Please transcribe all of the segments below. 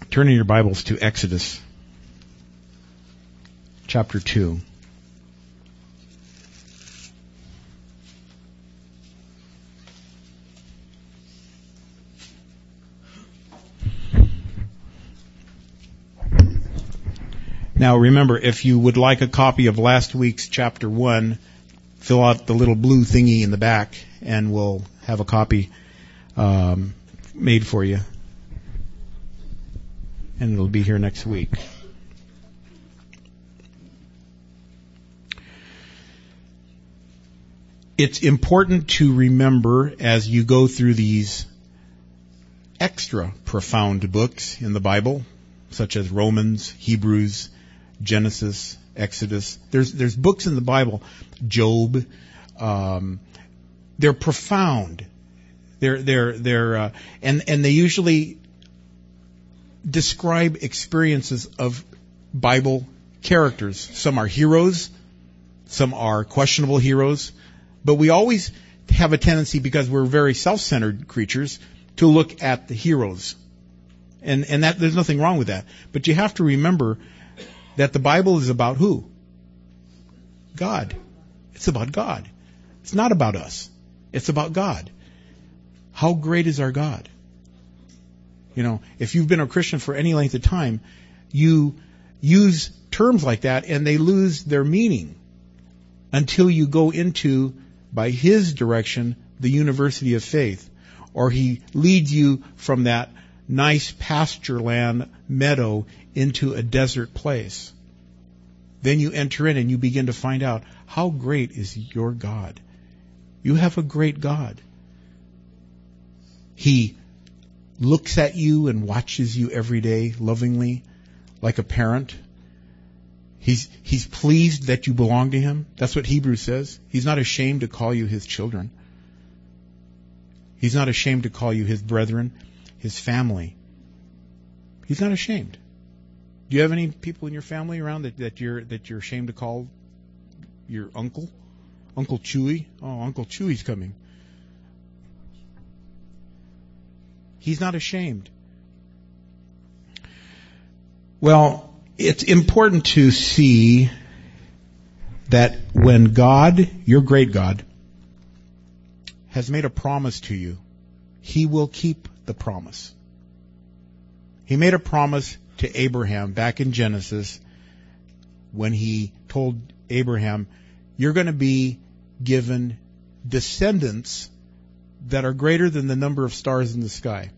Turn in your Bibles to Exodus chapter 2. Now remember, if you would like a copy of last week's chapter 1, fill out the little blue thingy in the back and we'll have a copy made for you. And it'll be here next week. It's important to remember as you go through these extra profound books in the Bible, such as Romans, Hebrews, Genesis, Exodus. There's books in the Bible, Job. They're profound. And they usually describe experiences of Bible characters. Some are heroes, some are questionable heroes, but we always have a tendency, because we're very self-centered creatures, to look at the heroes. And that there's nothing wrong with that. But you have to remember that the Bible is about who? God. It's about God. It's not about us. It's about God. How great is our God? You know, if you've been a Christian for any length of time, you use terms like that and they lose their meaning until you go into, by His direction, the university of faith. Or He leads you from that nice pasture land meadow into a desert place. Then you enter in and you begin to find out how great is your God. You have a great God. He looks at you and watches you every day lovingly, like a parent. He's pleased that you belong to Him. That's what Hebrews says. He's not ashamed to call you His children. He's not ashamed to call you His brethren, His family. He's not ashamed. Do you have any people in your family around that you're ashamed to call your uncle? Uncle Chewy? Oh, Uncle Chewy's coming. He's not ashamed. Well, it's important to see that when God, your great God, has made a promise to you, He will keep the promise. He made a promise to Abraham back in Genesis when He told Abraham, you're going to be given descendants that are greater than the number of stars in the sky.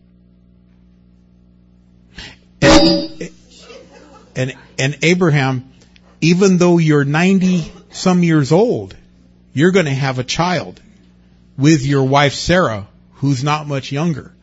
And Abraham, even though you're 90-some years old, you're going to have a child with your wife Sarah, who's not much younger.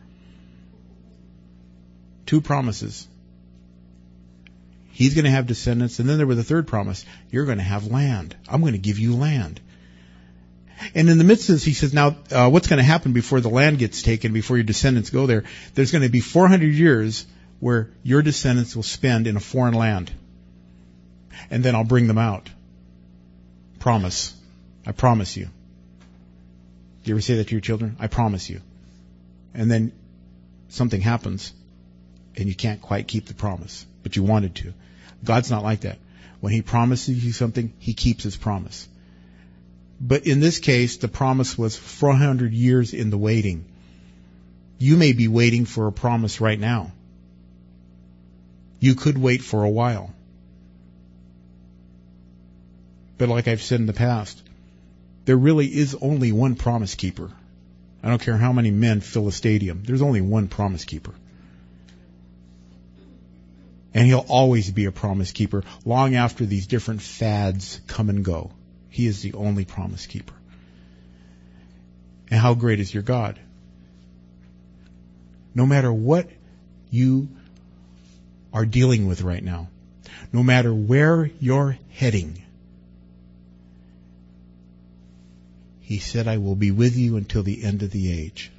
2 promises. He's going to have descendants, and then there was a third promise. You're going to have land. I'm going to give you land. And in the midst of this, He says, now, what's going to happen before the land gets taken, before your descendants go there? There's going to be 400 years where your descendants will spend in a foreign land. And then I'll bring them out. Promise. I promise you. Do you ever say that to your children? I promise you. And then something happens, and you can't quite keep the promise, but you wanted to. God's not like that. When He promises you something, He keeps His promise. But in this case, the promise was 400 years in the waiting. You may be waiting for a promise right now. You could wait for a while. But like I've said in the past, there really is only one promise keeper. I don't care how many men fill a stadium. There's only one promise keeper. And He'll always be a promise keeper long after these different fads come and go. He is the only promise keeper. And how great is your God? No matter what you are dealing with right now, no matter where you're heading, He said, I will be with you until the end of the age.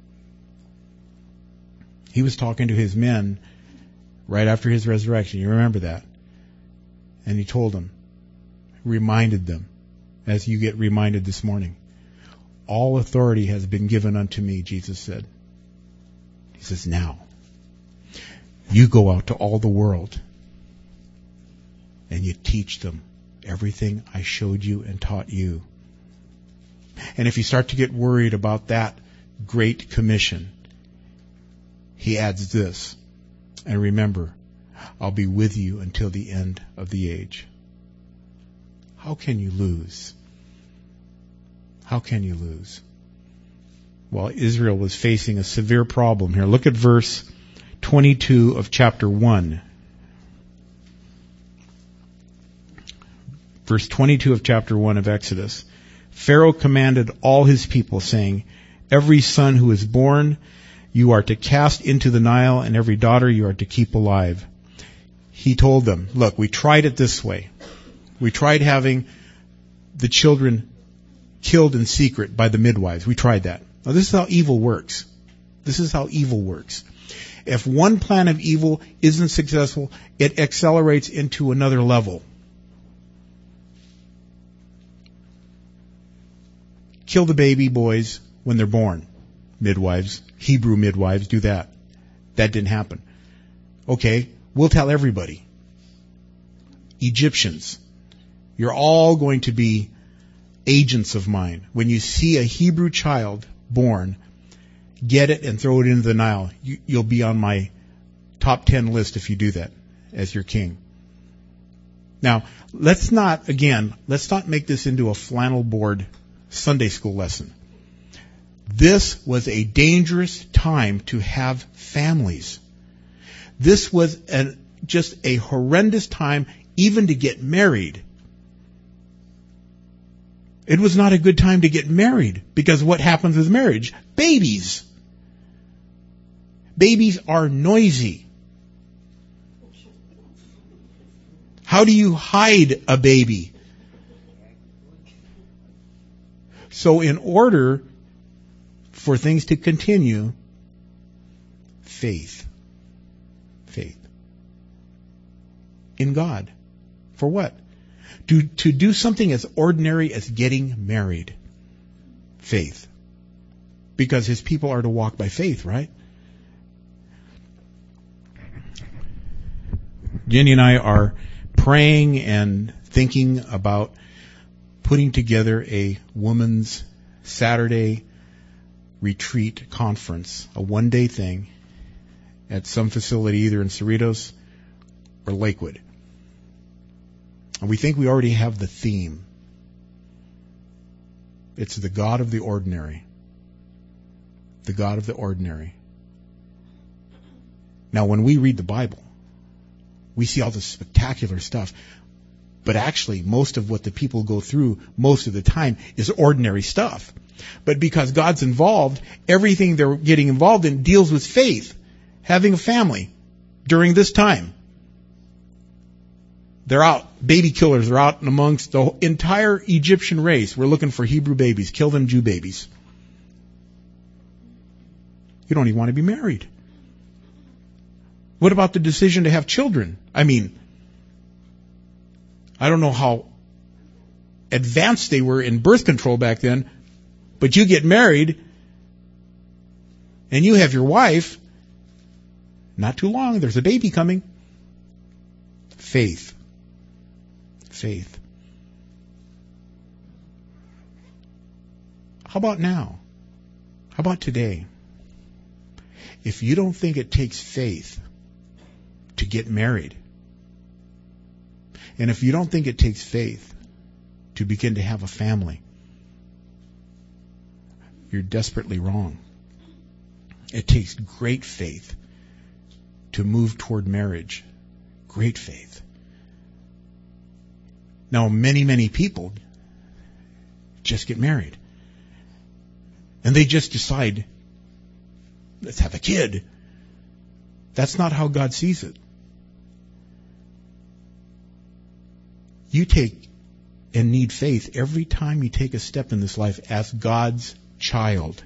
He was talking to His men right after His resurrection. You remember that? And He told them, reminded them, as you get reminded this morning, all authority has been given unto me, Jesus said. He says, now. You go out to all the world and you teach them everything I showed you and taught you. And if you start to get worried about that great commission, he adds this. And remember, I'll be with you until the end of the age. How can you lose? How can you lose? Well, Israel was facing a severe problem here. Look at verse 22 of chapter 1. Verse 22 of chapter 1 of Exodus. Pharaoh commanded all his people, saying, every son who is born you are to cast into the Nile, and every daughter you are to keep alive. He told them, look, we tried it this way. We tried having the children killed in secret by the midwives. We tried that. Now this is how evil works. This is how evil works. If one plan of evil isn't successful, it accelerates into another level. Kill the baby boys when they're born. Midwives, Hebrew midwives do that. That didn't happen. Okay, we'll tell everybody. Egyptians, you're all going to be agents of mine. When you see a Hebrew child born, get it and throw it into the Nile. You'll be on my top 10 list if you do that as your king. Now, let's not make this into a flannel board Sunday school lesson. This was a dangerous time to have families. This was just a horrendous time even to get married. It was not a good time to get married because what happens with marriage? Babies. Babies are noisy. How do you hide a baby? So in order for things to continue, faith. Faith. In God. For what? To do something as ordinary as getting married. Faith. Because his people are to walk by faith, right? Jenny and I are praying and thinking about putting together a women's Saturday retreat conference, a one-day thing at some facility either in Cerritos or Lakewood. And we think we already have the theme. It's the God of the ordinary. The God of the ordinary. Now, when we read the Bible, we see all this spectacular stuff. But actually, most of what the people go through most of the time is ordinary stuff. But because God's involved, everything they're getting involved in deals with faith, having a family during this time. They're out. Baby killers are out amongst the entire Egyptian race. We're looking for Hebrew babies. Kill them Jew babies. You don't even want to be married. What about the decision to have children? I mean, I don't know how advanced they were in birth control back then, but you get married and you have your wife. Not too long, there's a baby coming. Faith. Faith. How about now? How about today? If you don't think it takes faith to get married, and if you don't think it takes faith to begin to have a family, you're desperately wrong. It takes great faith to move toward marriage. Great faith. Now, many people just get married. And they just decide, let's have a kid. That's not how God sees it. You take and need faith every time you take a step in this life as God's child.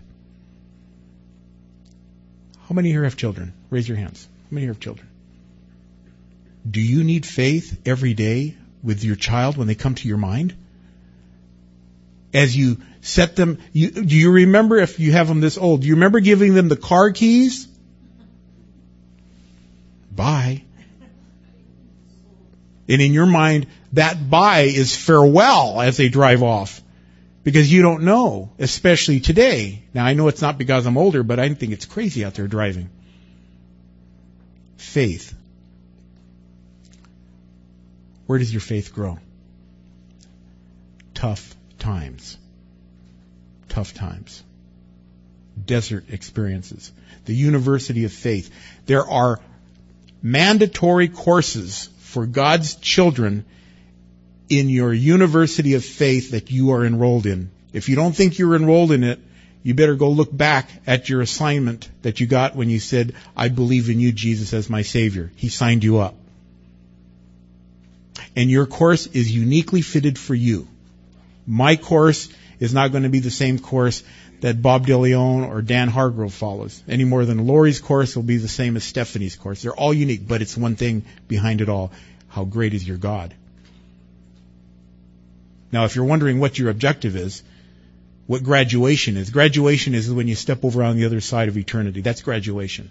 How many here have children? Raise your hands. How many here have children? Do you need faith every day with your child when they come to your mind? As you set them, do you remember, if you have them this old, do you remember giving them the car keys? Bye. And in your mind, that bye is farewell as they drive off. Because you don't know, especially today. Now, I know it's not because I'm older, but I think it's crazy out there driving. Faith. Where does your faith grow? Tough times. Tough times. Desert experiences. The University of Faith. There are mandatory courses for God's children in your University of Faith that you are enrolled in. If you don't think you're enrolled in it, you better go look back at your assignment that you got when you said, I believe in you, Jesus, as my Savior. He signed you up. And your course is uniquely fitted for you. My course is not going to be the same course that Bob DeLeon or Dan Hargrove follows, any more than Lori's course will be the same as Stephanie's course. They're all unique, but it's one thing behind it all. How great is your God? Now, if you're wondering what your objective is, what graduation is when you step over on the other side of eternity. That's graduation.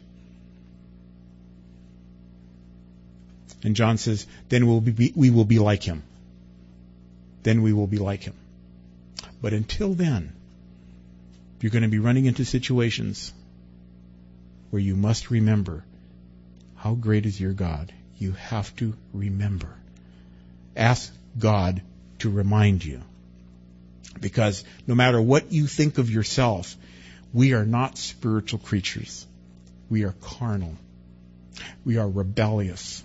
And John says, then we will be like him. Then we will be like him. But until then, you're going to be running into situations where you must remember how great is your God. You have to remember. Ask God to remind you. Because no matter what you think of yourself, we are not spiritual creatures. We are carnal. We are rebellious.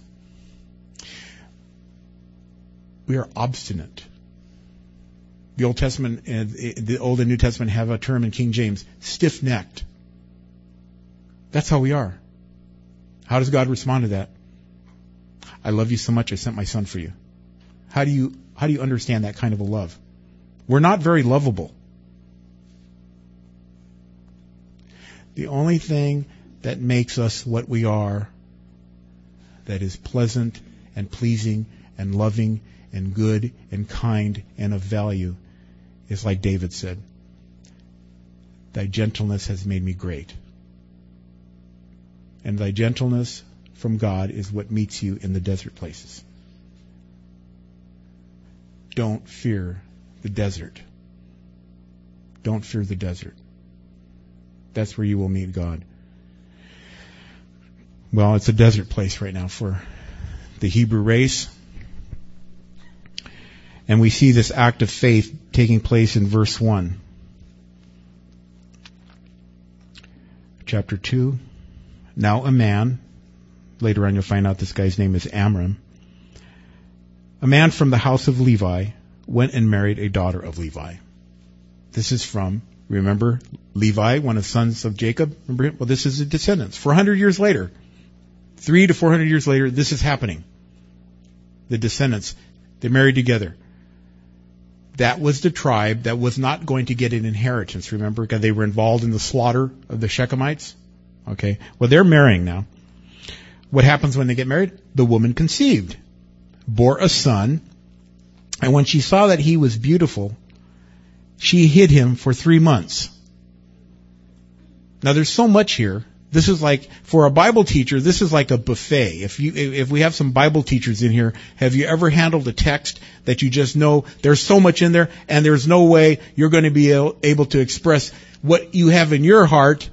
We are obstinate. The Old Testament and the Old and New Testament have a term in King James, stiff-necked. That's how we are. How does God respond to that? I love you so much I sent my son for you. How do you understand that kind of a love? We're not very lovable. The only thing that makes us what we are, that is pleasant and pleasing and loving and good and kind and of value, is like David said, thy gentleness has made me great. And thy gentleness from God is what meets you in the desert places. Don't fear the desert. Don't fear the desert. That's where you will meet God. Well, it's a desert place right now for the Hebrew race. And we see this act of faith taking place in verse 1. Chapter 2. Now a man, later on you'll find out this guy's name is Amram, a man from the house of Levi went and married a daughter of Levi. This is from, remember, Levi, one of the sons of Jacob? Remember him? Well, this is his descendants. 400 years later, 300 to 400 years later, this is happening. The descendants, they married together. That was the tribe that was not going to get an inheritance, remember? Because they were involved in the slaughter of the Shechemites. Okay. Well, they're marrying now. What happens when they get married? The woman conceived, bore a son, and when she saw that he was beautiful, she hid him for 3 months. Now, there's so much here. This is like, for a Bible teacher, this is like a buffet. If we have some Bible teachers in here, have you ever handled a text that you just know there's so much in there and there's no way you're going to be able to express what you have in your heart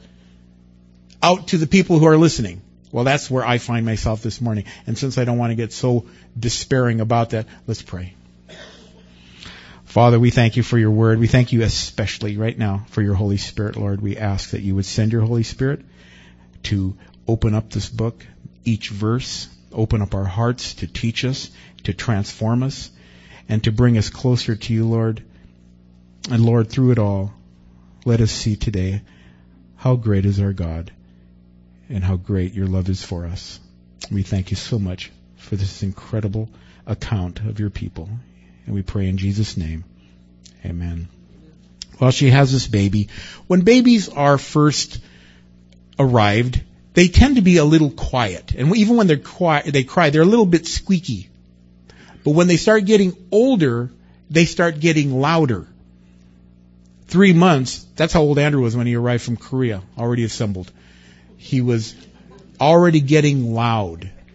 out to the people who are listening? Well, that's where I find myself this morning. And since I don't want to get so despairing about that, let's pray. Father, we thank you for your word. We thank you especially right now for your Holy Spirit, Lord. We ask that you would send your Holy Spirit to open up this book, each verse, open up our hearts to teach us, to transform us, and to bring us closer to you, Lord. And Lord, through it all, let us see today how great is our God and how great your love is for us. We thank you so much for this incredible account of your people. And we pray in Jesus' name. Amen. Well, she has this baby. When babies are first arrived, they tend to be a little quiet. And even when they cry, they're a little bit squeaky. But when they start getting older, they start getting louder. 3 months, that's how old Andrew was when he arrived from Korea, already assembled. He was already getting loud.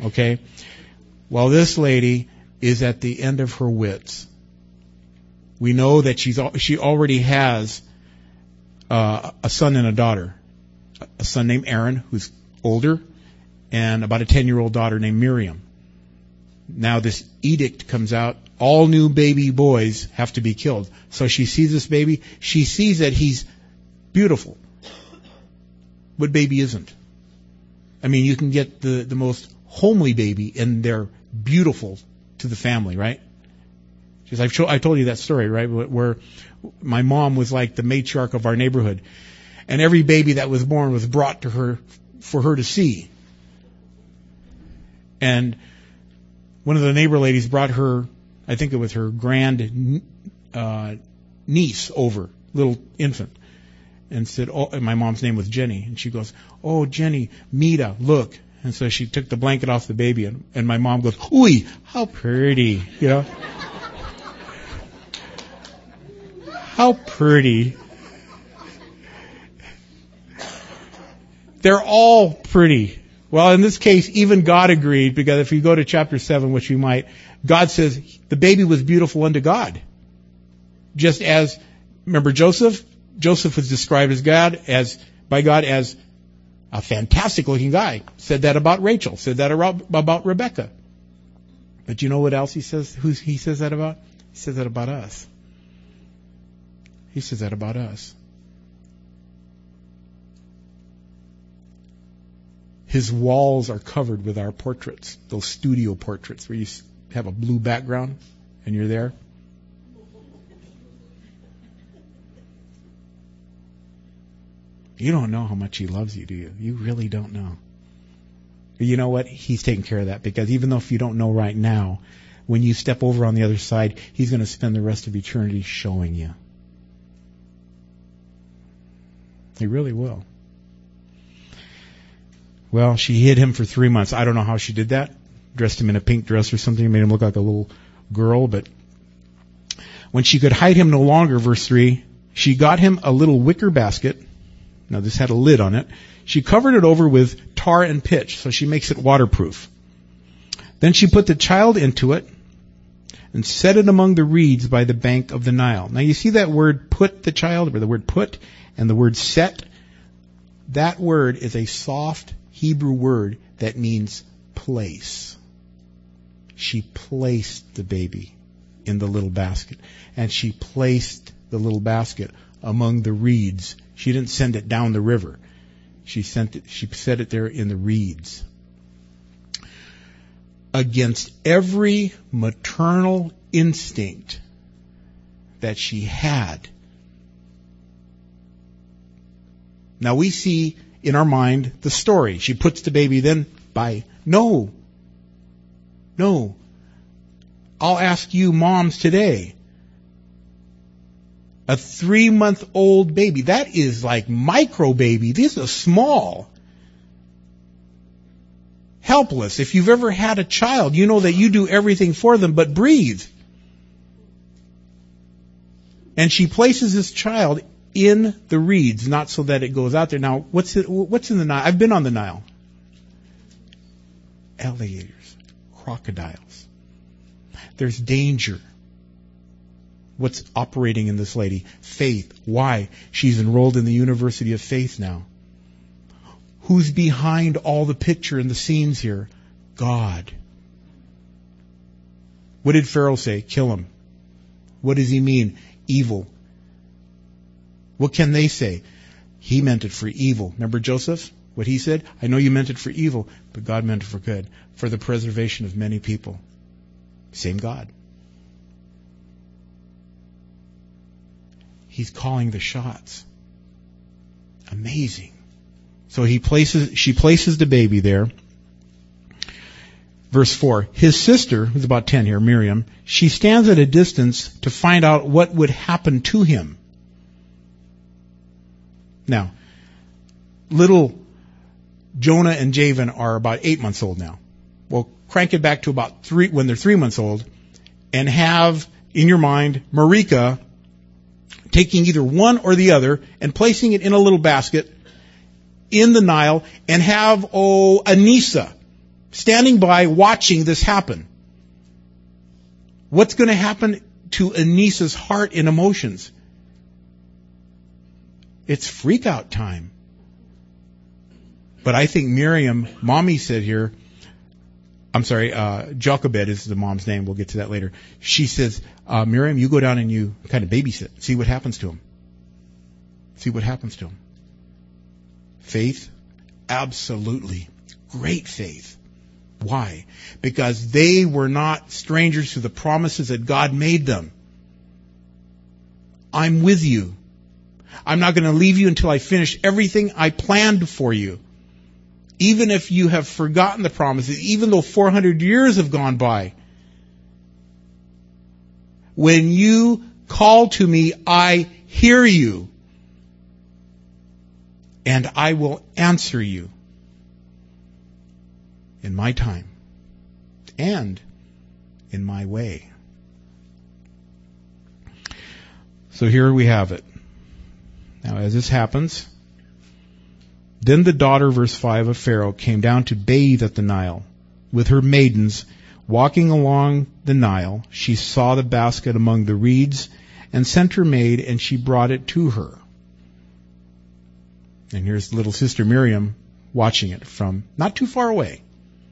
okay? Well, this lady is at the end of her wits. We know that she already has a son and a daughter. A son named Aaron, who's older, and about a 10-year-old daughter named Miriam. Now this edict comes out. All new baby boys have to be killed. So she sees this baby. She sees that he's beautiful. What baby isn't? I mean, you can get the most homely baby, and they're beautiful to the family, right? Because I told you that story, right? Where my mom was like the matriarch of our neighborhood. And every baby that was born was brought to her for her to see. And one of the neighbor ladies brought her, I think it was her grand niece over, little infant, and said, oh, and my mom's name was Jenny. And she goes, oh, Jenny, Mita, look. And so she took the blanket off the baby, and my mom goes, ooh, how pretty, you know. How pretty. They're all pretty. Well, in this case, even God agreed, because if you go to chapter 7, which we might, God says the baby was beautiful unto God. Just as, remember Joseph? Joseph was described by God as a fantastic looking guy. Said that about Rachel. Said that about Rebecca. But you know what else he says? Who he says that about? He says that about us. He says that about us. His walls are covered with our portraits, those studio portraits where you have a blue background and you're there. You don't know how much he loves you, do you? You really don't know. But you know what? He's taking care of that, because even though if you don't know right now, when you step over on the other side, he's going to spend the rest of eternity showing you. He really will. Well, she hid him for 3 months. I don't know how she did that. Dressed him in a pink dress or something, made him look like a little girl. But when she could hide him no longer, verse 3, she got him a little wicker basket. Now, this had a lid on it. She covered it over with tar and pitch, so she makes it waterproof. Then she put the child into it and set it among the reeds by the bank of the Nile. Now, you see that word put the child, or the word put, and the word set? That word is a soft Hebrew word that means place. She placed the baby in the little basket, and she placed the little basket among the reeds. She didn't send it down the river. She set it there in the reeds. Against every maternal instinct that she had. Now we see in our mind the story. She puts the baby then by, no. I'll ask you moms today. A 3-month-old baby, that is like micro baby. This is small. Helpless. If you've ever had a child, you know that you do everything for them but breathe. And she places this child in the reeds, not so that it goes out there. Now, what's in the Nile? I've been on the Nile. Alligators, crocodiles. There's danger. What's operating in this lady? Faith. Why? She's enrolled in the University of Faith now. Who's behind all the picture and the scenes here? God. What did Pharaoh say? Kill him. What does he mean? Evil. What can they say? He meant it for evil. Remember Joseph? What he said? I know you meant it for evil, but God meant it for good, for the preservation of many people. Same God. He's calling the shots. Amazing. So she places the baby there. Verse 4, his sister, who's about 10 here, Miriam, she stands at a distance to find out what would happen to him. Now, little Jonah and Javan are about 8 months old now. Well, crank it back to about 3, when they're 3 months old, and have in your mind Marika taking either one or the other and placing it in a little basket in the Nile, and have Anissa standing by watching this happen. What's going to happen to Anissa's heart and emotions? It's freak out time. But I think Miriam, Mommy said here, Jochebed is the mom's name. We'll get to that later. She says, Miriam, you go down and you kind of babysit. See what happens to him. See what happens to him. Faith? Absolutely. Great faith. Why? Because they were not strangers to the promises that God made them. I'm with you. I'm not going to leave you until I finish everything I planned for you. Even if you have forgotten the promises, even though 400 years have gone by. When you call to me, I hear you. And I will answer you in my time and in my way. So here we have it. Now, as this happens, then the daughter, verse 5, of Pharaoh came down to bathe at the Nile with her maidens. Walking along the Nile, she saw the basket among the reeds and sent her maid, and she brought it to her. And here's little sister Miriam watching it from not too far away.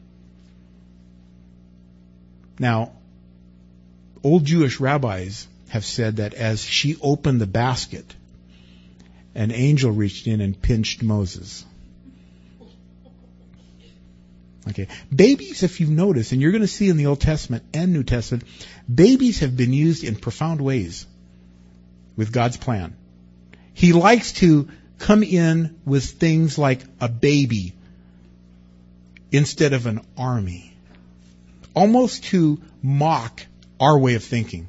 Now, old Jewish rabbis have said that as she opened the basket, an angel reached in and pinched Moses. Okay. Babies, if you've noticed, and you're going to see in the Old Testament and New Testament, babies have been used in profound ways with God's plan. He likes to come in with things like a baby instead of an army, almost to mock our way of thinking.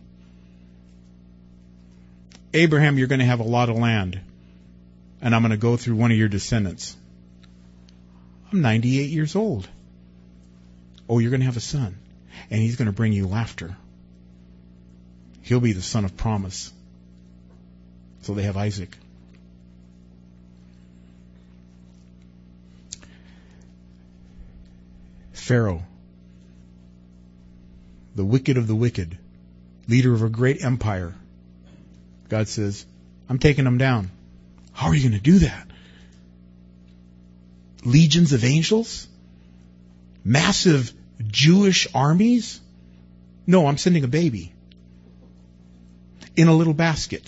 Abraham, you're going to have a lot of land, and I'm going to go through one of your descendants. I'm 98 years old. Oh, you're going to have a son, and he's going to bring you laughter. He'll be the son of promise. So they have Isaac. Pharaoh, the wicked of the wicked, leader of a great empire. God says, I'm taking them down. How are you going to do that? Legions of angels? Massive Jewish armies? No, I'm sending a baby in a little basket.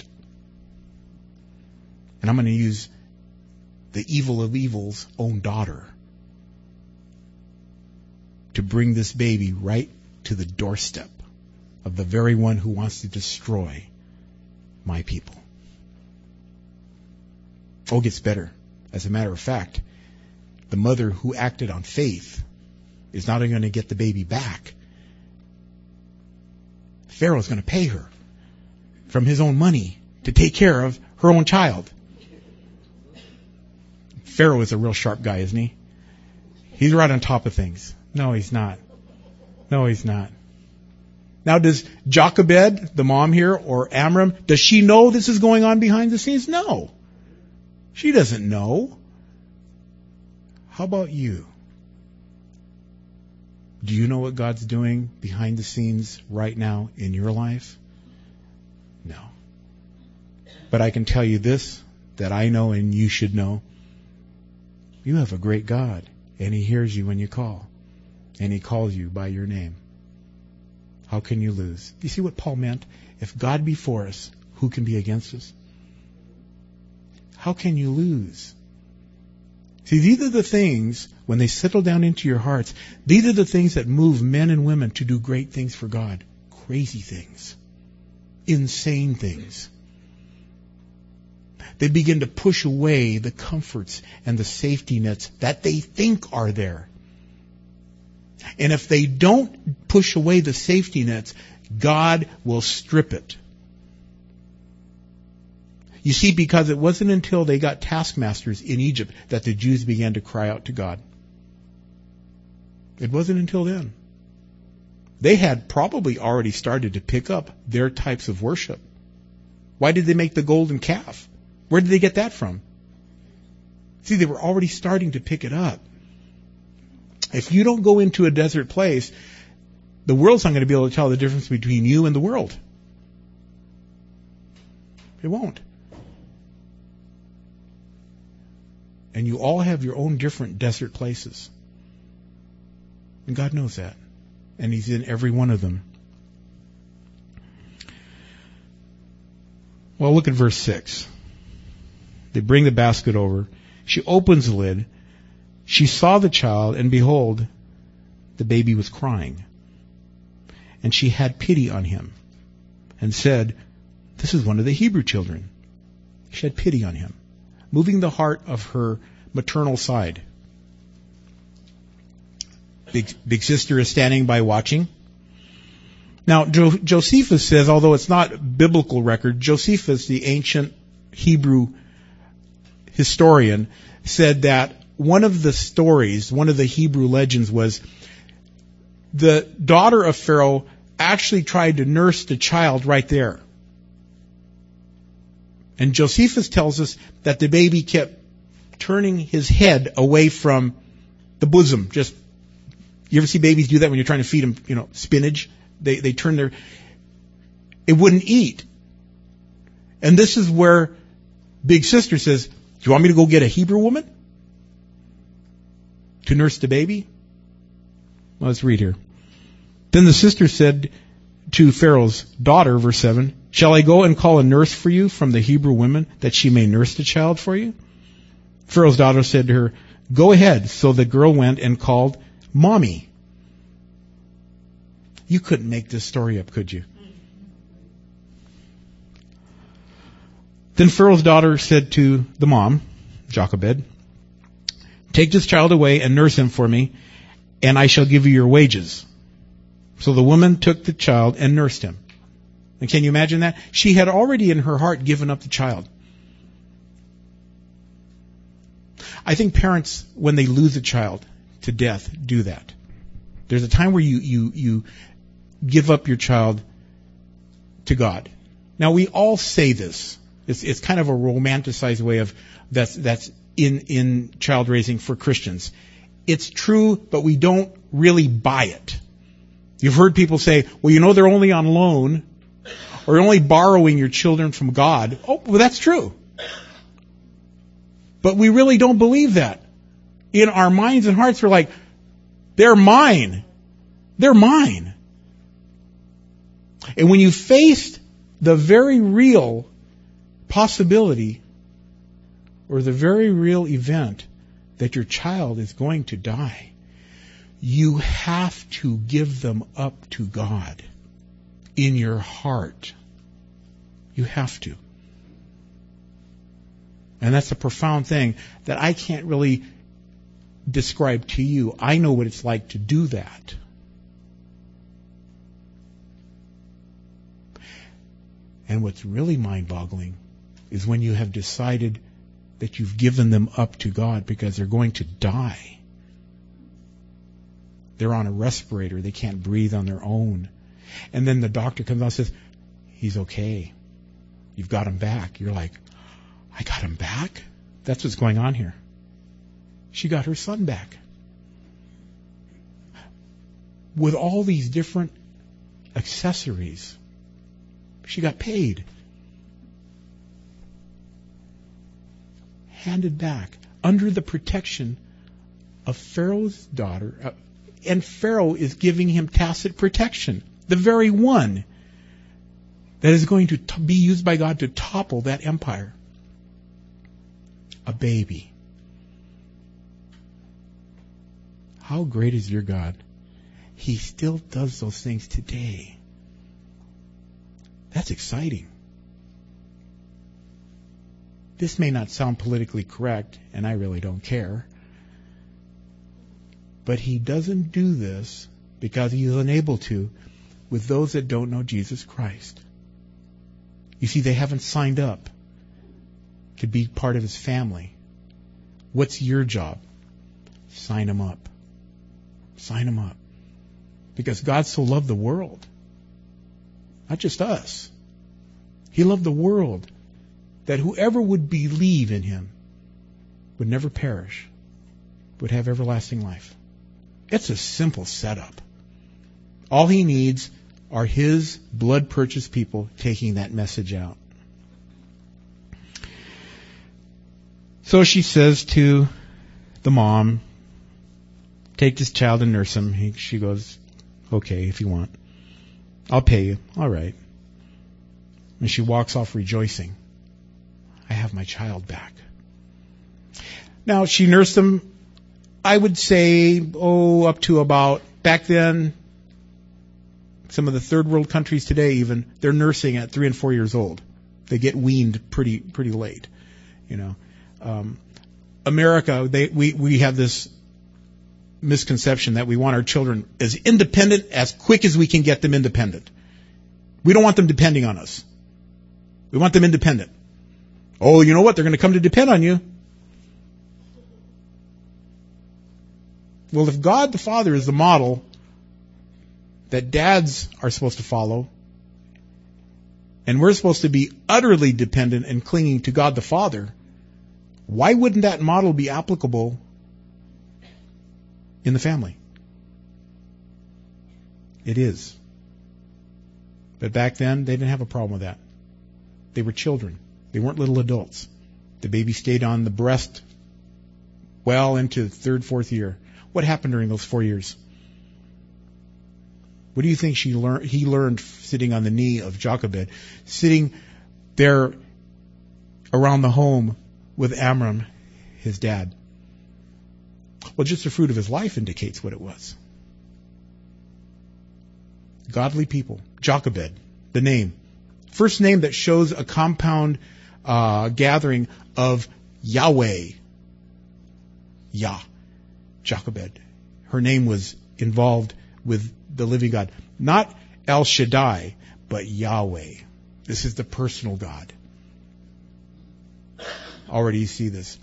And I'm going to use the evil of evil's own daughter to bring this baby right to the doorstep of the very one who wants to destroy my people. Oh, it gets better. As a matter of fact, the mother who acted on faith is not going to get the baby back. Pharaoh's going to pay her from his own money to take care of her own child. Pharaoh is a real sharp guy, isn't he? He's right on top of things. No, he's not. No, he's not. Now, does Jochebed, the mom here, or Amram, does she know this is going on behind the scenes? No. She doesn't know. How about you? Do you know what God's doing behind the scenes right now in your life? No. But I can tell you this, that I know and you should know. You have a great God, and He hears you when you call, and He calls you by your name. How can you lose? Do you see what Paul meant? If God be for us, who can be against us? How can you lose? See, these are the things, when they settle down into your hearts, these are the things that move men and women to do great things for God. Crazy things. Insane things. They begin to push away the comforts and the safety nets that they think are there. And if they don't push away the safety nets, God will strip it. You see, because it wasn't until they got taskmasters in Egypt that the Jews began to cry out to God. It wasn't until then. They had probably already started to pick up their types of worship. Why did they make the golden calf? Where did they get that from? See, they were already starting to pick it up. If you don't go into a desert place, the world's not going to be able to tell the difference between you and the world. It won't. And you all have your own different desert places. And God knows that. And He's in every one of them. Well, look at verse 6. They bring the basket over. She opens the lid. She saw the child, and behold, the baby was crying. And she had pity on him and said, "This is one of the Hebrew children." She had pity on him, moving the heart of her maternal side. Big sister is standing by watching. Now, Josephus says, although it's not biblical record, Josephus, the ancient Hebrew historian, said that one of the stories, one of the Hebrew legends was the daughter of Pharaoh actually tried to nurse the child right there. And Josephus tells us that the baby kept turning his head away from the bosom. Just, you ever see babies do that when you're trying to feed them, spinach? They turn their, it wouldn't eat. And this is where Big Sister says, "Do you want me to go get a Hebrew woman to nurse the baby?" Well, let's read here. Then the sister said to Pharaoh's daughter, verse 7, "Shall I go and call a nurse for you from the Hebrew women, that she may nurse the child for you?" Pharaoh's daughter said to her, "Go ahead." So the girl went and called Mommy. You couldn't make this story up, could you? Then Pharaoh's daughter said to the mom, Jochebed, "Take this child away and nurse him for me, and I shall give you your wages." So the woman took the child and nursed him. And can you imagine that? She had already in her heart given up the child. I think parents, when they lose a child to death, do that. There's a time where you give up your child to God. Now, we all say this. It's kind of a romanticized way of that's in child raising for Christians. It's true, but we don't really buy it. You've heard people say, "Well, they're only on loan, or you're only borrowing your children from God." Oh, well, that's true. But we really don't believe that. In our minds and hearts, we're like, "They're mine. They're mine." And when you face the very real possibility or the very real event that your child is going to die, you have to give them up to God in your heart. You have to. And that's a profound thing that I can't really describe to you. I know what it's like to do that. And what's really mind-boggling is when you have decided that you've given them up to God because they're going to die. They're on a respirator. They can't breathe on their own. And then the doctor comes out and says, "He's okay. You've got him back." You're like, "I got him back?" That's what's going on here. She got her son back. With all these different accessories, she got paid. Handed back under the protection of Pharaoh's daughter. And Pharaoh is giving him tacit protection. The very one that is going to be used by God to topple that empire. A baby. How great is your God? He still does those things today. That's exciting. This may not sound politically correct, and I really don't care. But He doesn't do this because He is unable to with those that don't know Jesus Christ. You see, they haven't signed up to be part of His family. What's your job? Sign them up. Sign them up. Because God so loved the world. Not just us. He loved the world, that whoever would believe in Him would never perish, would have everlasting life. It's a simple setup. All he needs are his blood-purchased people taking that message out. So she says to the mom, take this child and nurse him. She goes, okay, if you want. I'll pay you. All right. And she walks off rejoicing. I have my child back. Now, she nursed him, I would say, up to about, back then, some of the third world countries today even, they're nursing at 3 and 4 years old. They get weaned pretty late, you know. America, we have this misconception that we want our children as independent as quick as we can get them independent. We don't want them depending on us. We want them independent. Oh, you know what? They're going to come to depend on you. Well, if God the Father is the model that dads are supposed to follow, and we're supposed to be utterly dependent and clinging to God the Father, why wouldn't that model be applicable in the family? It is. But back then, they didn't have a problem with that. They were children. They weren't little adults. The baby stayed on the breast well into the third, fourth year. What happened during those 4 years? What do you think he learned sitting on the knee of Jochebed, sitting there around the home with Amram, his dad? Well, just the fruit of his life indicates what it was. Godly people. Jochebed, the name. First name that shows a compound gathering of Yahweh. Yah. Jochebed. Her name was involved with the living God. Not El Shaddai, but Yahweh. This is the personal God. Already you see this.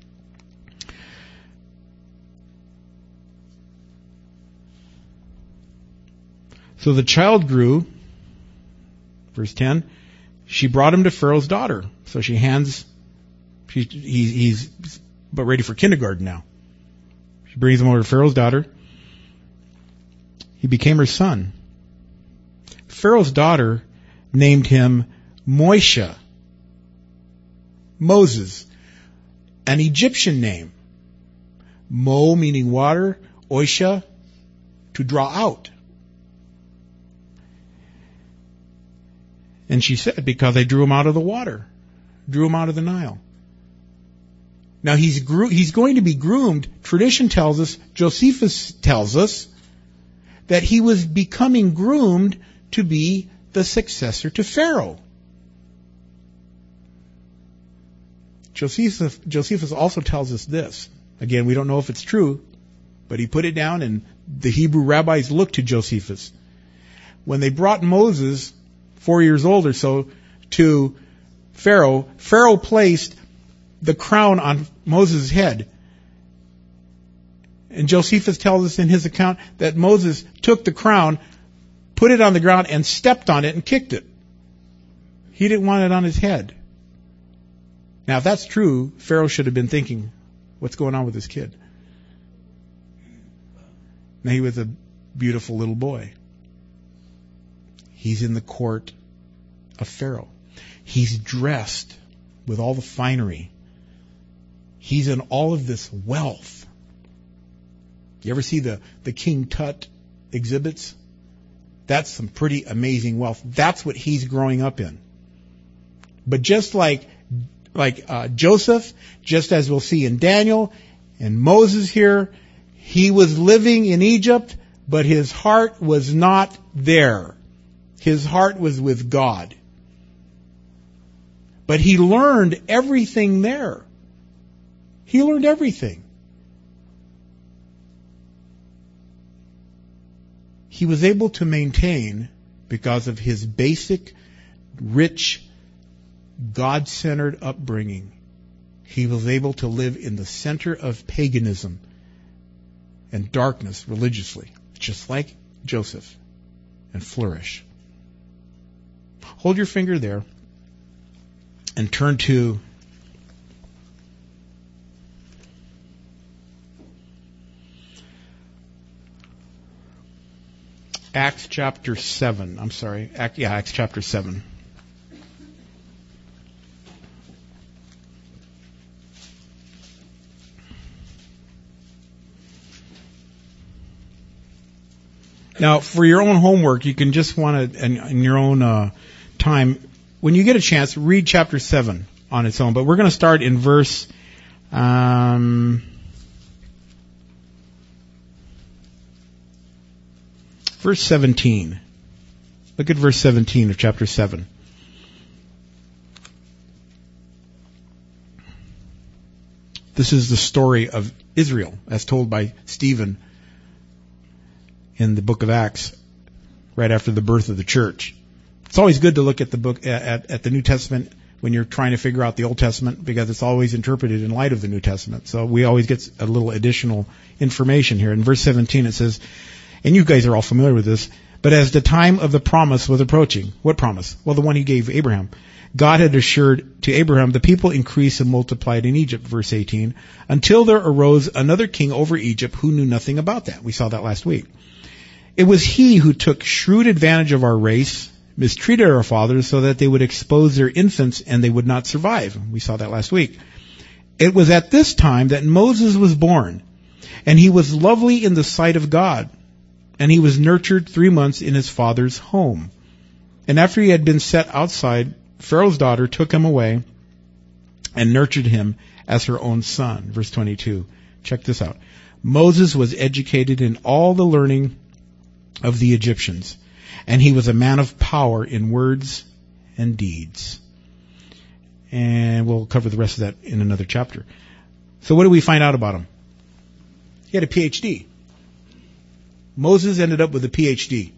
So the child grew, verse 10, she brought him to Pharaoh's daughter. So she hands, he's about ready for kindergarten now. She brings him over to Pharaoh's daughter. He became her son. Pharaoh's daughter named him Moishe, Moses, an Egyptian name. Mo meaning water, Oisha, to draw out. And she said, because I drew him out of the water, drew him out of the Nile. Now he's going to be groomed. Tradition tells us, Josephus tells us, that he was becoming groomed to be the successor to Pharaoh. Josephus also tells us this. Again, we don't know if it's true, but he put it down, and the Hebrew rabbis looked to Josephus. When they brought Moses, 4 years old or so, to Pharaoh, Pharaoh placed the crown on Moses' head. And Josephus tells us in his account that Moses took the crown, put it on the ground, and stepped on it and kicked it. He didn't want it on his head. Now, if that's true, Pharaoh should have been thinking, what's going on with this kid? Now, he was a beautiful little boy. He's in the court of Pharaoh. He's dressed with all the finery. He's in all of this wealth. You ever see the King Tut exhibits? That's some pretty amazing wealth. That's what he's growing up in. But just like Joseph, just as we'll see in Daniel and Moses here, he was living in Egypt, but his heart was not there. His heart was with God. But he learned everything there. He learned everything. He was able to maintain, because of his basic, rich, God-centered upbringing, he was able to live in the center of paganism and darkness religiously, just like Joseph, and flourish. Hold your finger there and turn to Acts chapter 7. I'm sorry. Acts chapter 7. Now, for your own homework, you can just want to, in your own time, when you get a chance, read chapter 7 on its own. But we're going to start in verse 17. Look at verse 17 of chapter 7. This is the story of Israel as told by Stephen in the book of Acts, right after the birth of the church. It's always good to look at the book at the New Testament when you're trying to figure out the Old Testament, because it's always interpreted in light of the New Testament. So we always get a little additional information here. In verse 17 it says, and you guys are all familiar with this, but as the time of the promise was approaching. What promise? Well, the one he gave Abraham. God had assured to Abraham, the people increased and multiplied in Egypt, verse 18, until there arose another king over Egypt who knew nothing about that. We saw that last week. It was he who took shrewd advantage of our race, mistreated our fathers so that they would expose their infants and they would not survive. We saw that last week. It was at this time that Moses was born, and he was lovely in the sight of God, and he was nurtured 3 months in his father's home. And after he had been set outside, Pharaoh's daughter took him away and nurtured him as her own son. Verse 22. Check this out. Moses was educated in all the learning of the Egyptians, and he was a man of power in words and deeds. And we'll cover the rest of that in another chapter. So what do we find out about him? He had a PhD. Moses ended up with a PhD.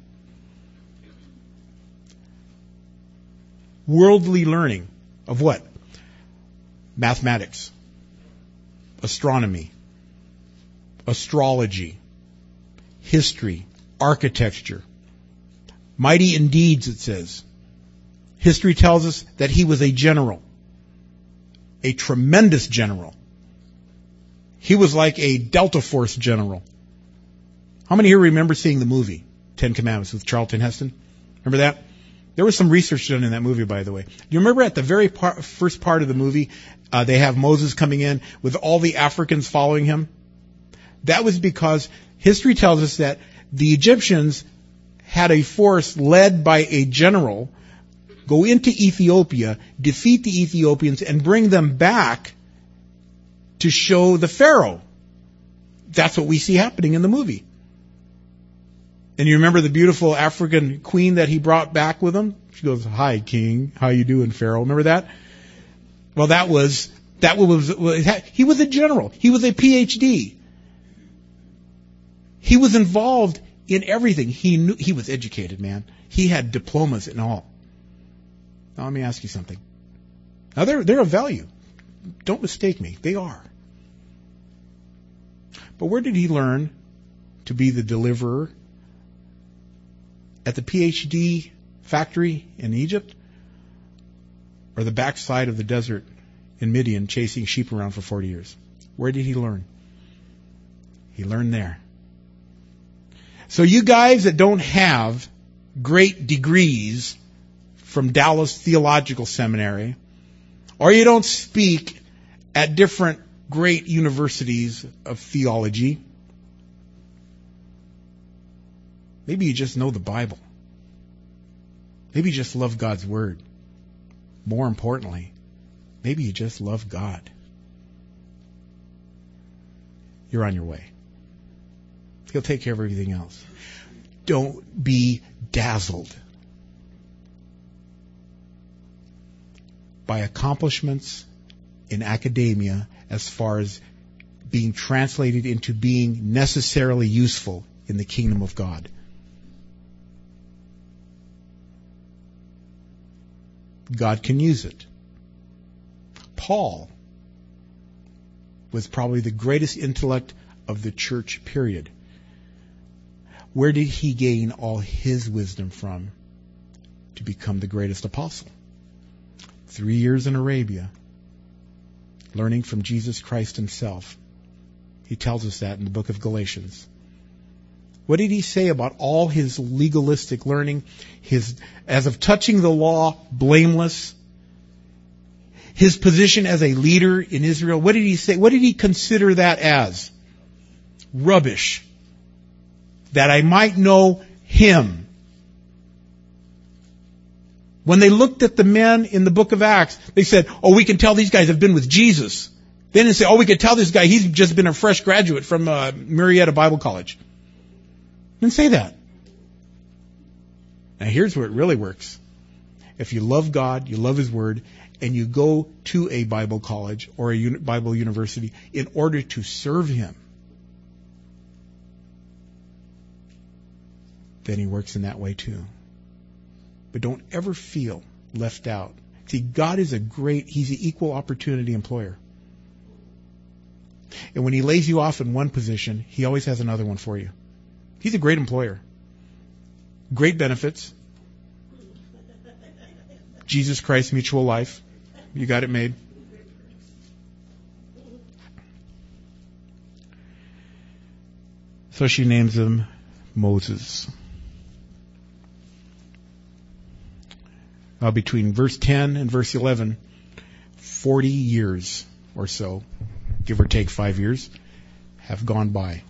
Worldly learning of what? Mathematics, astronomy, astrology, history, architecture. Mighty in deeds, it says. History tells us that he was a general, a tremendous general. He was like a Delta Force general. How many here remember seeing the movie Ten Commandments with Charlton Heston? Remember that? There was some research done in that movie, by the way. You remember at the very first part of the movie, they have Moses coming in with all the Africans following him? That was because history tells us that the Egyptians had a force led by a general go into Ethiopia, defeat the Ethiopians, and bring them back to show the Pharaoh. That's what we see happening in the movie. And you remember the beautiful African queen that he brought back with him? She goes, "Hi, King. How you doing, Pharaoh?" Remember that? Well, he was a general. He was a PhD. He was involved in everything. He was educated, man. He had diplomas and all. Now, let me ask you something. Now, they're of value. Don't mistake me. They are. But where did he learn to be the deliverer? At the PhD factory in Egypt? Or the backside of the desert in Midian chasing sheep around for 40 years? Where did he learn? He learned there. So you guys that don't have great degrees from Dallas Theological Seminary, or you don't speak at different great universities of theology, maybe you just know the Bible. Maybe you just love God's Word. More importantly, maybe you just love God. You're on your way. He'll take care of everything else. Don't be dazzled by accomplishments in academia as far as being translated into being necessarily useful in the kingdom of God. God can use it. Paul was probably the greatest intellect of the church period. Where did he gain all his wisdom from to become the greatest apostle? 3 years in Arabia, learning from Jesus Christ himself. He tells us that in the book of Galatians. What did he say about all his legalistic learning? As of touching the law, blameless. His position as a leader in Israel, what did he say? What did he consider that as? Rubbish. That I might know him. When they looked at the men in the book of Acts, they said, oh, we can tell these guys have been with Jesus. They didn't say, oh, we can tell this guy, he's just been a fresh graduate from Marietta Bible College. Didn't say that. Now here's where it really works. If you love God, you love His Word, and you go to a Bible college or a Bible university in order to serve Him, then He works in that way too. But don't ever feel left out. See, God is He's an equal opportunity employer. And when He lays you off in one position, He always has another one for you. He's a great employer. Great benefits. Jesus Christ Mutual Life. You got it made. So she names him Moses. Between verse 10 and verse 11, 40 years or so, give or take 5 years, have gone by.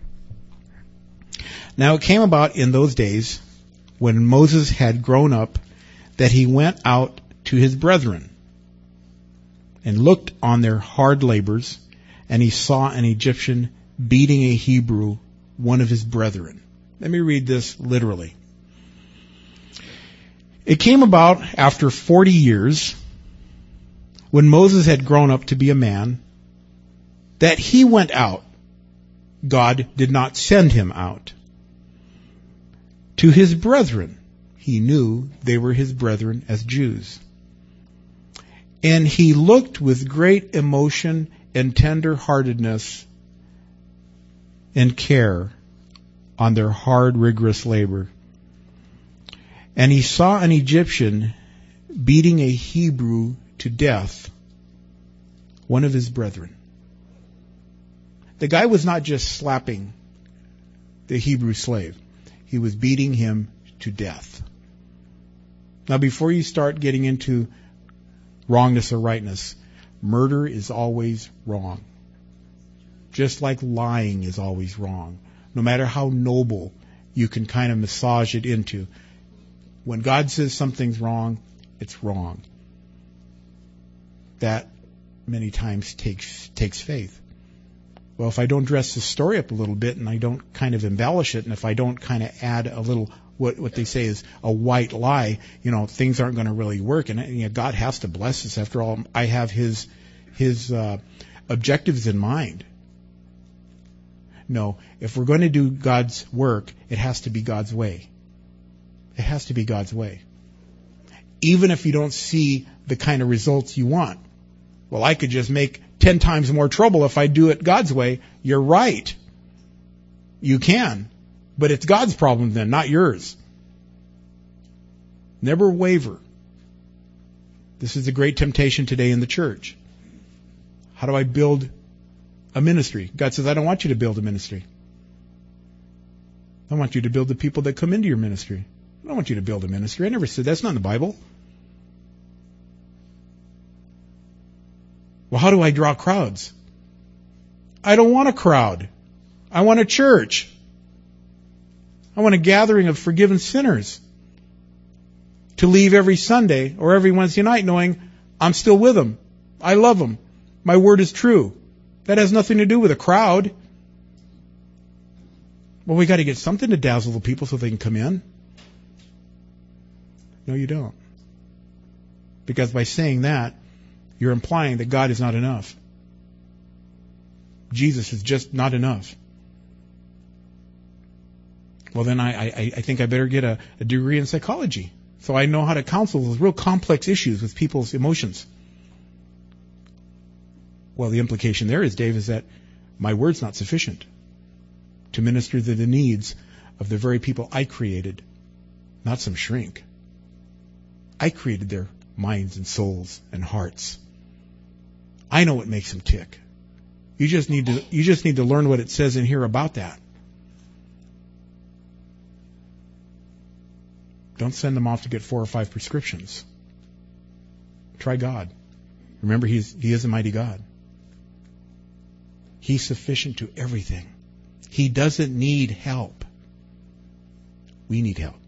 Now it came about in those days, when Moses had grown up, that he went out to his brethren and looked on their hard labors, and he saw an Egyptian beating a Hebrew, one of his brethren. Let me read this literally. It came about after 40 years, when Moses had grown up to be a man, that he went out. God did not send him out. To his brethren. He knew they were his brethren as Jews. And he looked with great emotion and tender-heartedness and care on their hard, rigorous labor. And he saw an Egyptian beating a Hebrew to death, one of his brethren. The guy was not just slapping the Hebrew slave. He was beating him to death. Now, before you start getting into wrongness or rightness, murder is always wrong. Just like lying is always wrong. No matter how noble you can kind of massage it into. When God says something's wrong, it's wrong. That many times takes faith. Well, if I don't dress the story up a little bit and I don't kind of embellish it, and if I don't kind of add a little, what they say is a white lie, things aren't going to really work. And God has to bless us. After all, I have His objectives in mind. No, if we're going to do God's work, it has to be God's way. It has to be God's way. Even if you don't see the kind of results you want. Well, I could just make 10 times more trouble if I do it God's way. You're right. You can. But it's God's problem then, not yours. Never waver. This is a great temptation today in the church. How do I build a ministry? God says, I don't want you to build a ministry. I want you to build the people that come into your ministry. I don't want you to build a ministry. I never said that's not in the Bible. Well, how do I draw crowds? I don't want a crowd. I want a church. I want a gathering of forgiven sinners to leave every Sunday or every Wednesday night knowing I'm still with them. I love them. My word is true. That has nothing to do with a crowd. Well, we got to get something to dazzle the people so they can come in. No, you don't. Because by saying that, you're implying that God is not enough. Jesus is just not enough. Well, then I think I better get a degree in psychology so I know how to counsel those real complex issues with people's emotions. Well, the implication there is, Dave, is that my word's not sufficient to minister to the needs of the very people I created, not some shrink. I created their minds and souls and hearts. I know what makes them tick. You just need to learn what it says in here about that. Don't send them off to get 4 or 5 prescriptions. Try God. Remember, He is a mighty God. He's sufficient to everything. He doesn't need help. We need help.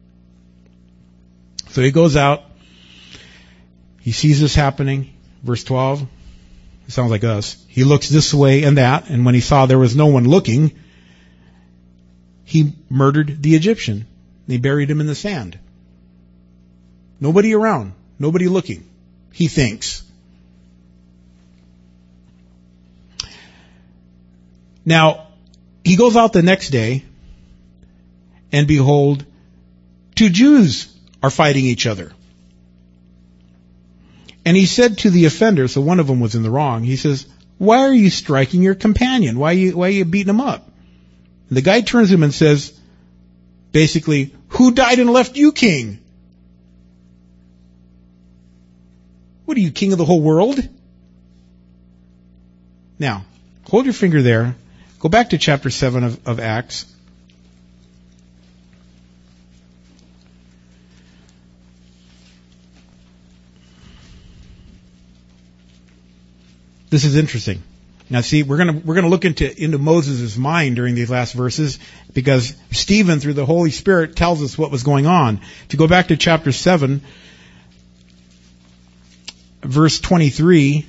So he goes out. He sees this happening. Verse 12. It sounds like us. He looks this way and that, and when he saw there was no one looking, he murdered the Egyptian. They buried him in the sand. Nobody around. Nobody looking. He thinks. Now, he goes out the next day, and behold, 2 Jews are fighting each other. And he said to the offender, so one of them was in the wrong, he says, why are you striking your companion? Why are you beating him up? And the guy turns to him and says, basically, who died and left you king? What are you, king of the whole world? Now, hold your finger there. Go back to chapter 7 of Acts. This is interesting. Now see, we're gonna look into Moses' mind during these last verses, because Stephen, through the Holy Spirit, tells us what was going on. If you go back to chapter 7, verse 23,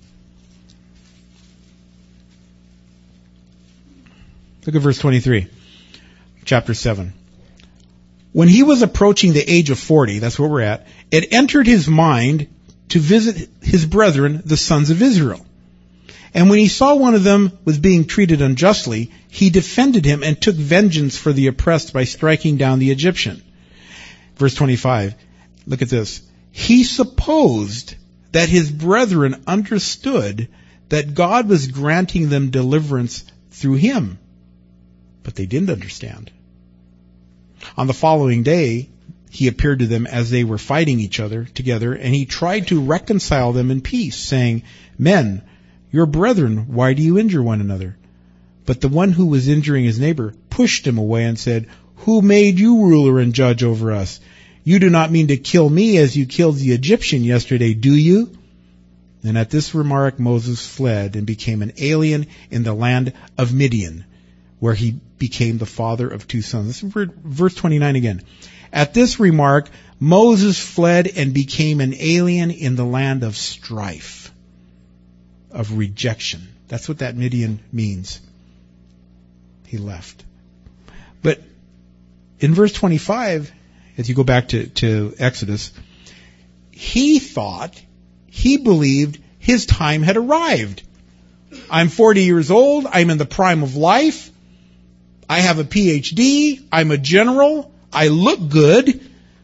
look at verse 23, chapter 7. When he was approaching the age of 40, that's where we're at, it entered his mind to visit his brethren, the sons of Israel. And when he saw one of them was being treated unjustly, he defended him and took vengeance for the oppressed by striking down the Egyptian. Verse 25, look at this. He supposed that his brethren understood that God was granting them deliverance through him. But they didn't understand. On the following day, he appeared to them as they were fighting each other together, and he tried to reconcile them in peace, saying, Men, your brethren, why do you injure one another? But the one who was injuring his neighbor pushed him away and said, Who made you ruler and judge over us? You do not mean to kill me as you killed the Egyptian yesterday, do you? And at this remark Moses fled and became an alien in the land of Midian, where he became the father of 2 sons. This is verse 29 again. At this remark, Moses fled and became an alien in the land of strife, of rejection. That's what that Midian means. He left. But in verse 25, as you go back to Exodus, he believed his time had arrived. I'm 40 years old. I'm in the prime of life. I have a PhD. I'm a general. I look good.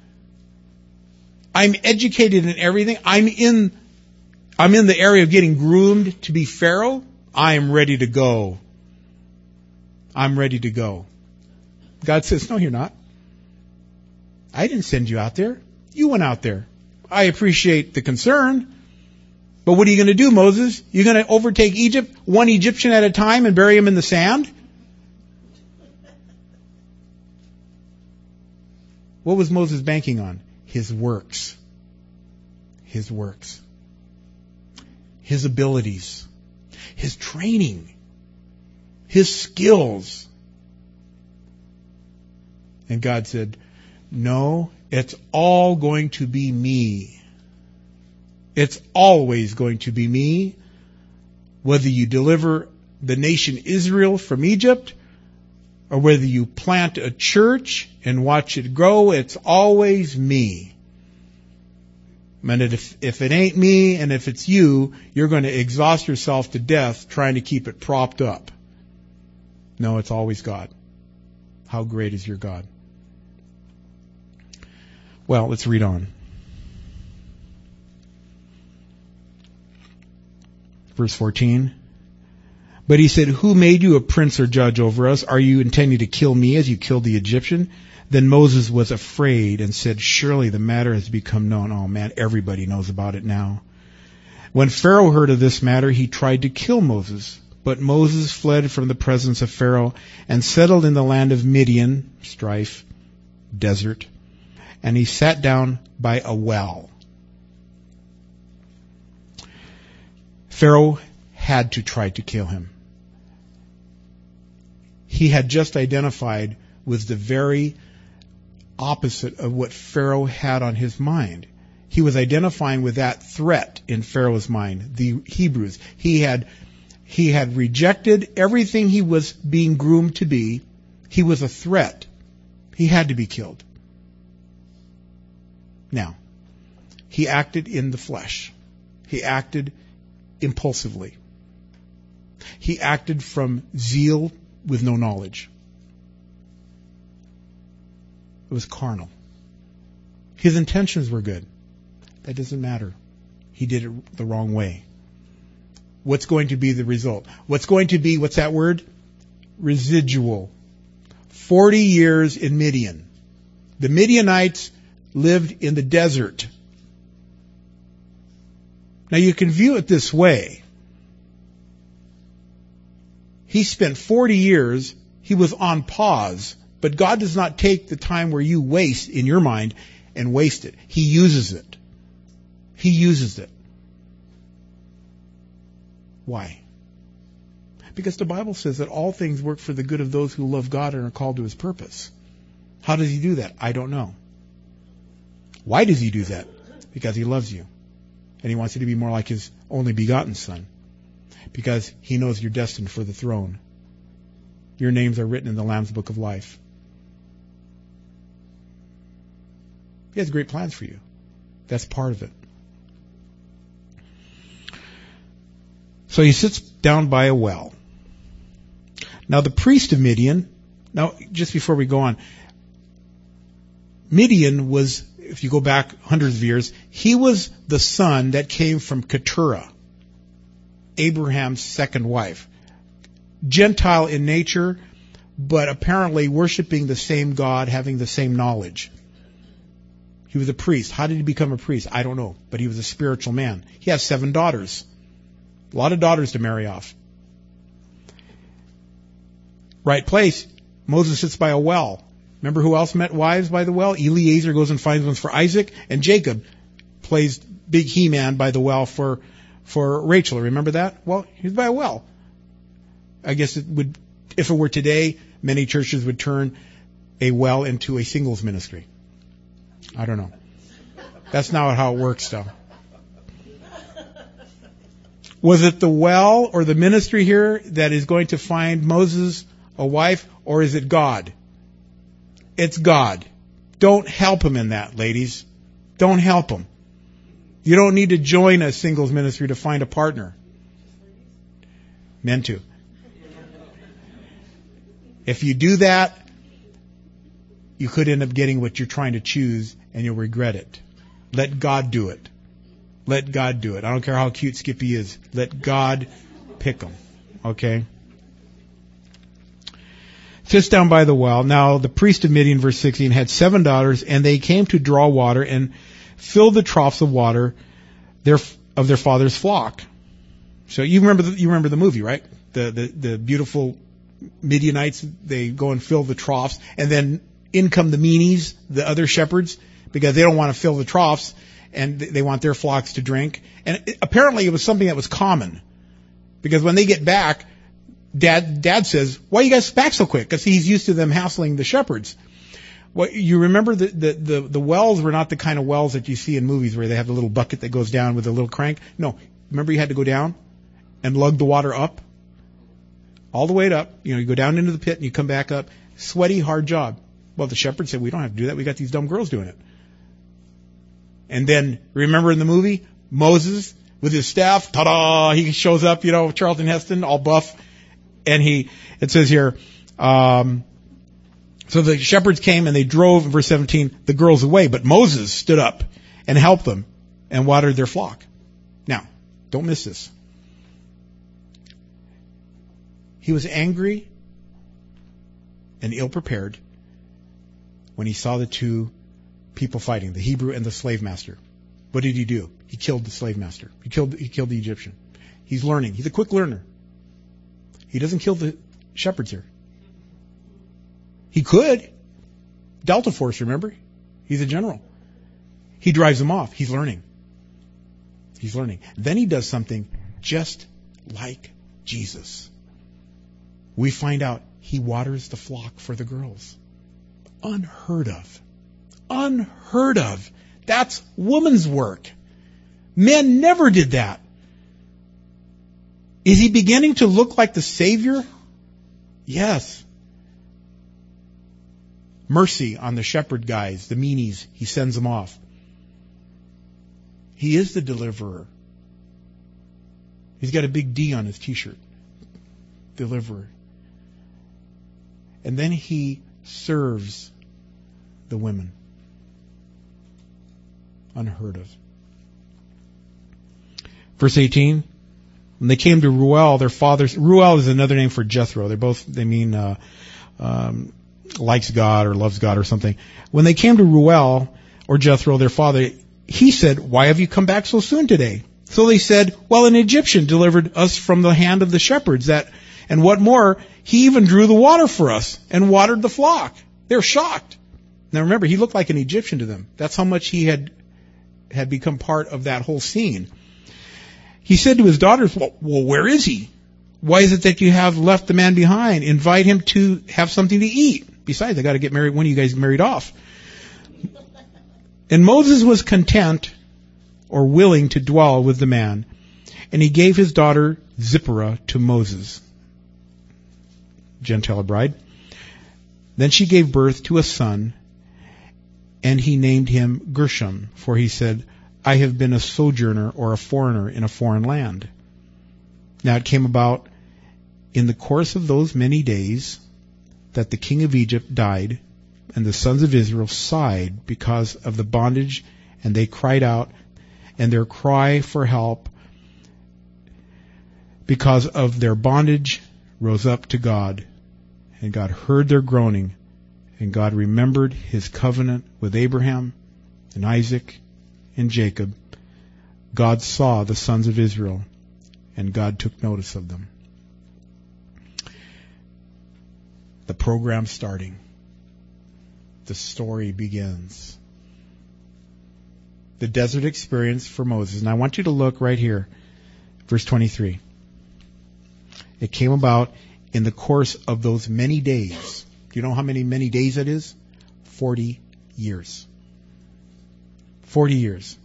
I'm educated in everything. I'm in the area of getting groomed to be Pharaoh. I am ready to go. I'm ready to go. God says, no, you're not. I didn't send you out there. You went out there. I appreciate the concern. But what are you going to do, Moses? You're going to overtake Egypt, one Egyptian at a time, and bury him in the sand? What was Moses banking on? His works. His works. His abilities. His training. His skills. And God said, no, it's all going to be me. It's always going to be me. Whether you deliver the nation Israel from Egypt, or whether you plant a church and watch it grow, it's always me. And if it ain't me and if it's you, you're going to exhaust yourself to death trying to keep it propped up. No, it's always God. How great is your God? Well, let's read on. Verse 14. But he said, Who made you a prince or judge over us? Are you intending to kill me as you killed the Egyptian? Then Moses was afraid and said, Surely the matter has become known. Oh man, everybody knows about it now. When Pharaoh heard of this matter, he tried to kill Moses. But Moses fled from the presence of Pharaoh and settled in the land of Midian, strife, desert. and he sat down by a well. Pharaoh had to try to kill him. He had just identified with the very opposite of what Pharaoh had on his mind. He was identifying with that threat in Pharaoh's mind, the Hebrews. He had rejected everything he was being groomed to be. He was a threat. He had to be killed. Now, he acted in the flesh. He acted impulsively. He acted from zeal with no knowledge. It was carnal. His intentions were good. That doesn't matter. He did it the wrong way. What's going to be the result? What's going to be, what's that word? Residual. 40 years in Midian. The Midianites lived in the desert. Now you can view it this way. He spent 40 years, he was on pause, but God does not take the time where you waste in your mind and waste it. He uses it. He uses it. Why? Because the Bible says that all things work for the good of those who love God and are called to His purpose. How does He do that? I don't know. Why does He do that? Because He loves you. And He wants you to be more like His only begotten Son. Because He knows you're destined for the throne. Your names are written in the Lamb's Book of Life. He has great plans for you. That's part of it. So he sits down by a well. Now the priest of Midian, now just before we go on, Midian was, if you go back hundreds of years, he was the son that came from Keturah, Abraham's second wife. Gentile in nature, but apparently worshiping the same God, having the same knowledge. He was a priest. How did he become a priest? I don't know, but he was a spiritual man. He has 7 daughters. A lot of daughters to marry off. Right place. Moses sits by a well. Remember who else met wives by the well? Eliezer goes and finds one for Isaac, and Jacob plays big He-Man by the well for Rachel. Remember that? Well, he's by a well. I guess it would, if it were today, many churches would turn a well into a singles ministry. I don't know. That's not how it works, though. Was it the well or the ministry here that is going to find Moses a wife, or is it God? It's God. Don't help him in that, ladies. Don't help him. You don't need to join a singles ministry to find a partner. Men too. If you do that, you could end up getting what you're trying to choose, and you'll regret it. Let God do it. Let God do it. I don't care how cute Skippy is. Let God pick them. Okay? Sits down by the well. Now, the priest of Midian, verse 16, had 7 daughters, and they came to draw water and fill the troughs of water of their father's flock. So you remember the movie, right? The beautiful Midianites, they go and fill the troughs, and then in come the meanies, the other shepherds, because they don't want to fill the troughs, and they want their flocks to drink. And apparently it was something that was common, because when they get back, Dad says, "Why are you guys back so quick?" Because he's used to them hassling the shepherds. Well, you remember the wells were not the kind of wells that you see in movies where they have the little bucket that goes down with a little crank. No, remember you had to go down and lug the water up, all the way up. You go down into the pit and you come back up. Sweaty, hard job. Well, the shepherds said, "We don't have to do that. We got these dumb girls doing it." And then, remember in the movie, Moses with his staff, ta-da, he shows up, Charlton Heston, all buff. And it says here, so the shepherds came and they drove, in verse 17, the girls away. But Moses stood up and helped them and watered their flock. Now, don't miss this. He was angry and ill-prepared when he saw the two people fighting, the Hebrew and the slave master. What did he do? He killed the slave master. He killed the Egyptian. He's learning. He's a quick learner. He doesn't kill the shepherds here. He could. Delta Force, remember? He's a general. He drives them off. He's learning. He's learning. Then he does something just like Jesus. We find out he waters the flock for the girls. Unheard of. Unheard of. That's woman's work. Men never did that. Is he beginning to look like the Savior? Yes. Mercy on the shepherd guys, the meanies. He sends them off. He is the deliverer. He's got a big D on his t-shirt. Deliverer. And then he serves the women. Unheard of. Verse 18. When they came to Ruel, their father's... Ruel is another name for Jethro. They mean likes God or loves God or something. When they came to Ruel, or Jethro, their father, he said, "Why have you come back so soon today?" So they said, "Well, an Egyptian delivered us from the hand of the shepherds. And what more, he even drew the water for us and watered the flock." They're shocked. Now remember, he looked like an Egyptian to them. That's how much he had become part of that whole scene. He said to his daughters, well, where is he? Why is it that you have left the man behind? Invite him to have something to eat. Besides, I got to get married. When are you guys married off? And Moses was content or willing to dwell with the man. And he gave his daughter Zipporah to Moses, Gentile bride. Then she gave birth to a son, and he named him Gershom, for he said, "I have been a sojourner or a foreigner in a foreign land." Now it came about in the course of those many days that the king of Egypt died, and the sons of Israel sighed because of the bondage, and they cried out, and their cry for help because of their bondage rose up to God. And God heard their groaning, and God remembered his covenant with Abraham and Isaac and Jacob. God saw the sons of Israel, and God took notice of them. The program starting. The story begins. The desert experience for Moses. And I want you to look right here, verse 23. It came about in the course of those many days. Do you know how many days it is? 40 years. 40 years.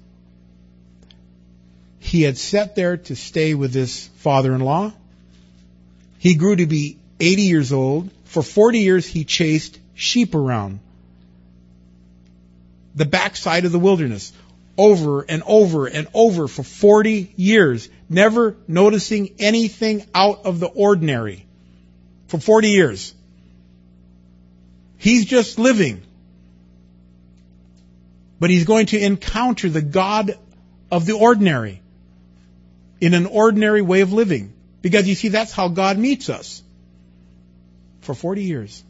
He had sat there to stay with his father-in-law. He grew to be 80 years old. For 40 years he chased sheep around the backside of the wilderness, over and over and over for 40 years, never noticing anything out of the ordinary. For 40 years. He's just living. But he's going to encounter the God of the ordinary in an ordinary way of living. Because you see, that's how God meets us. For 40 years.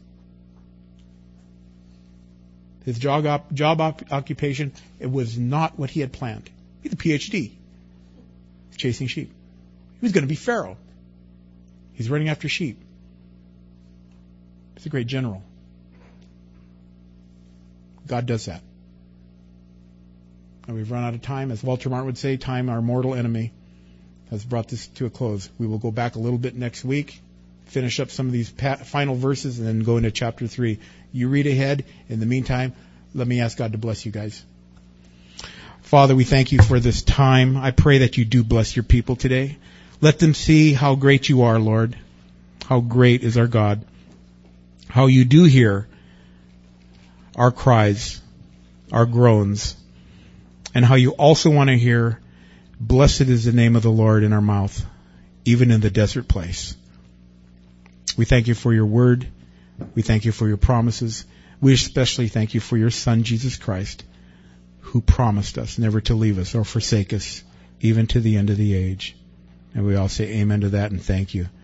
His job occupation, it was not what he had planned. He's a PhD. Chasing sheep. He was going to be Pharaoh. He's running after sheep. He's a great general. God does that. And we've run out of time. As Walter Martin would say, time, our mortal enemy, has brought this to a close. We will go back a little bit next week, finish up some of these final verses, and then go into chapter 3. You read ahead. In the meantime, let me ask God to bless you guys. Father, we thank you for this time. I pray that you do bless your people today. Let them see how great you are, Lord. How great is our God. How you do hear our cries, our groans, and how you also want to hear, "Blessed is the name of the Lord" in our mouth, even in the desert place. We thank you for your word. We thank you for your promises. We especially thank you for your Son, Jesus Christ, who promised us never to leave us or forsake us, even to the end of the age. And we all say amen to that and thank you.